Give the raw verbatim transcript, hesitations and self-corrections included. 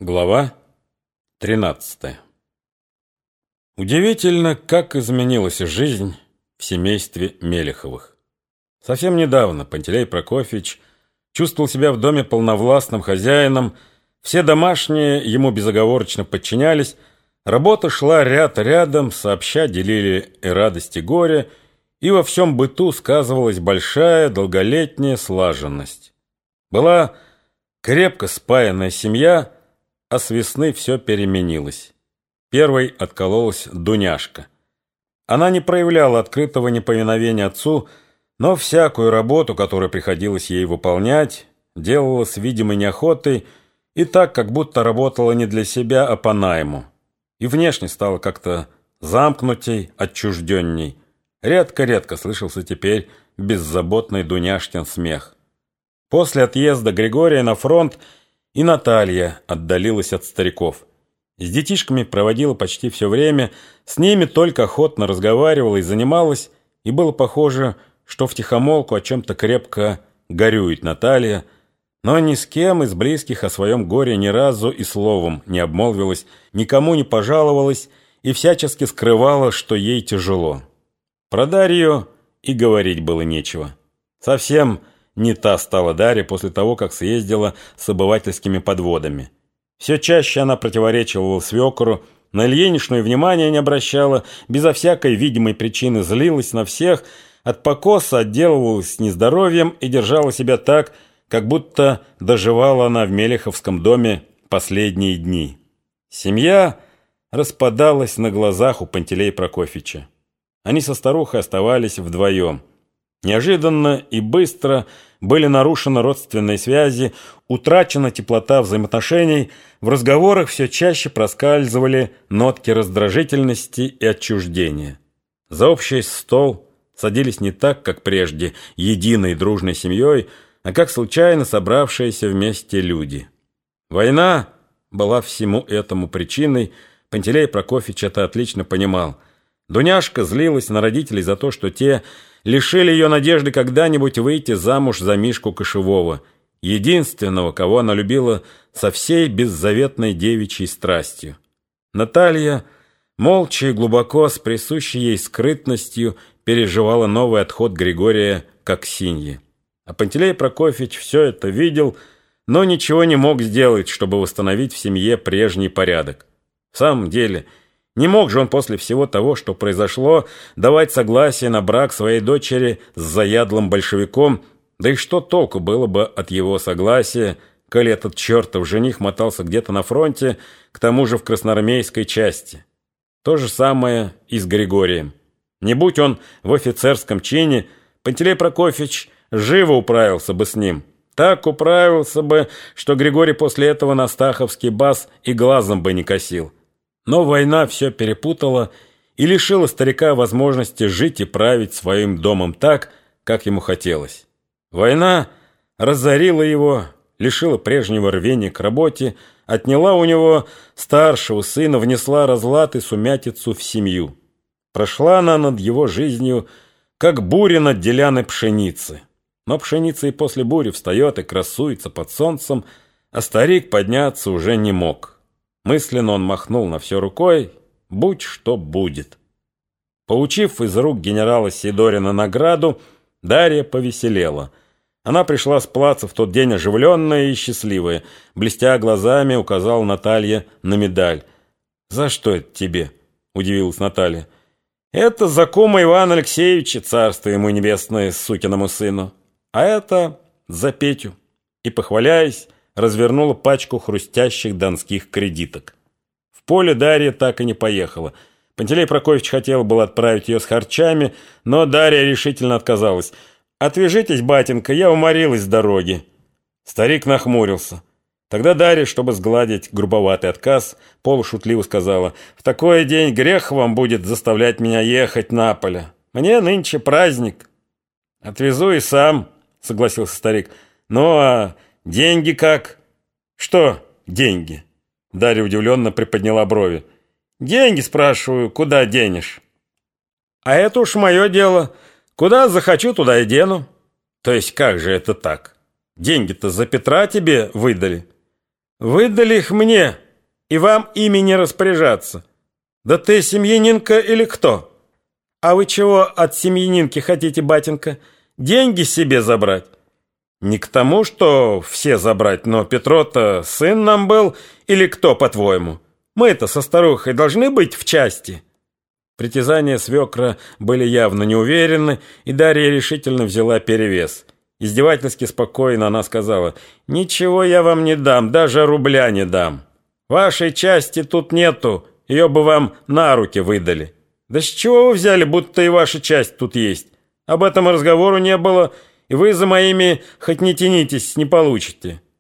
Глава тринадцатая. Удивительно, как изменилась жизнь в семействе Мелеховых. Совсем недавно Пантелей Прокофьевич чувствовал себя в доме полновластным хозяином, все домашние ему безоговорочно подчинялись, работа шла ряд рядом, сообща делили и радость, и горе, и во всем быту сказывалась большая долголетняя слаженность. Была крепко спаянная семья, а с весны все переменилось. Первой откололась Дуняшка. Она не проявляла открытого неповиновения отцу, но всякую работу, которую приходилось ей выполнять, делала с видимой неохотой и так, как будто работала не для себя, а по найму. И внешне стала как-то замкнутей, отчужденней. Редко-редко слышался теперь беззаботный Дуняшкин смех. После отъезда Григория на фронт и Наталья отдалилась от стариков. С детишками проводила почти все время, с ними только охотно разговаривала и занималась, и было похоже, что втихомолку о чем-то крепко горюет Наталья, но ни с кем из близких о своем горе ни разу и словом не обмолвилась, никому не пожаловалась и всячески скрывала, что ей тяжело. Про Дарью и говорить было нечего. Совсем не та стала Дарья после того, как съездила с обывательскими подводами. Все чаще она противоречивала свекору, на Ильиничну и внимания не обращала, безо всякой видимой причины злилась на всех, от покоса отделывалась нездоровьем и держала себя так, как будто доживала она в Мелеховском доме последние дни. Семья распадалась на глазах у Пантелея Прокофьевича. Они со старухой оставались вдвоем. Неожиданно и быстро были нарушены родственные связи, утрачена теплота взаимоотношений, в разговорах все чаще проскальзывали нотки раздражительности и отчуждения. За общий стол садились не так, как прежде, единой дружной семьей, а как случайно собравшиеся вместе люди. Война была всему этому причиной, Пантелей Прокофьевич это отлично понимал. Дуняшка злилась на родителей за то, что те лишили ее надежды когда-нибудь выйти замуж за Мишку Кошевого, единственного, кого она любила со всей беззаветной девичьей страстью. Наталья, молча и глубоко, с присущей ей скрытностью, переживала новый отход Григория к Аксинье. А Пантелей Прокофьевич все это видел, но ничего не мог сделать, чтобы восстановить в семье прежний порядок. В самом деле, не мог же он после всего того, что произошло, давать согласие на брак своей дочери с заядлым большевиком, да и что толку было бы от его согласия, коли этот чертов жених мотался где-то на фронте, к тому же в красноармейской части. То же самое и с Григорием. Не будь он в офицерском чине, Пантелей Прокофьевич живо управился бы с ним. Так управился бы, что Григорий после этого на стаховский бас и глазом бы не косил. Но война все перепутала и лишила старика возможности жить и править своим домом так, как ему хотелось. Война разорила его, лишила прежнего рвения к работе, отняла у него старшего сына, внесла разлад и сумятицу в семью. Прошла она над его жизнью, как буря над деляной пшеницы. Но пшеница и после бури встает и красуется под солнцем, а старик подняться уже не мог. Мысленно он махнул на все рукой, будь что будет. Получив из рук генерала Сидорина награду, Дарья повеселела. Она пришла с плаца в тот день оживленная и счастливая, блестя глазами, указала Наталья на медаль. «За что это тебе?» — удивилась Наталья. «Это за кума Ивана Алексеевича, царство ему небесное, сукиному сыну. А это за Петю». И, похваляясь, развернула пачку хрустящих донских кредиток. В поле Дарья так и не поехала. Пантелей Прокофьевич хотел было отправить ее с харчами, но Дарья решительно отказалась. «Отвяжитесь, батенька, я уморилась с дороги». Старик нахмурился. Тогда Дарья, чтобы сгладить грубоватый отказ, полушутливо сказала: «В такой день грех вам будет заставлять меня ехать на поле. Мне нынче праздник». «Отвезу и сам», — согласился старик. «Ну а деньги как?» «Что деньги?» Дарья удивленно приподняла брови. «Деньги, спрашиваю, куда денешь?» «А это уж мое дело. Куда захочу, туда и дену». «То есть как же это так? Деньги-то за Петра тебе выдали?» Выдали их мне, и вам ими не распоряжаться. Да ты семьянинка или кто? А вы чего от семьянинки хотите, батенька? Деньги себе забрать? Не к тому, что все забрать, но Петро-то сын нам был, или кто, по-твоему? Мы-то со старухой должны быть в части». Притязания свекра были явно неуверенны, и Дарья решительно взяла перевес. Издевательски спокойно она сказала: «Ничего я вам не дам, даже рубля не дам. Вашей части тут нету, ее бы вам на руки выдали. Да с чего вы взяли, будто и ваша часть тут есть? Об этом и разговору не было, и вы за моими хоть не тянитесь, не получите.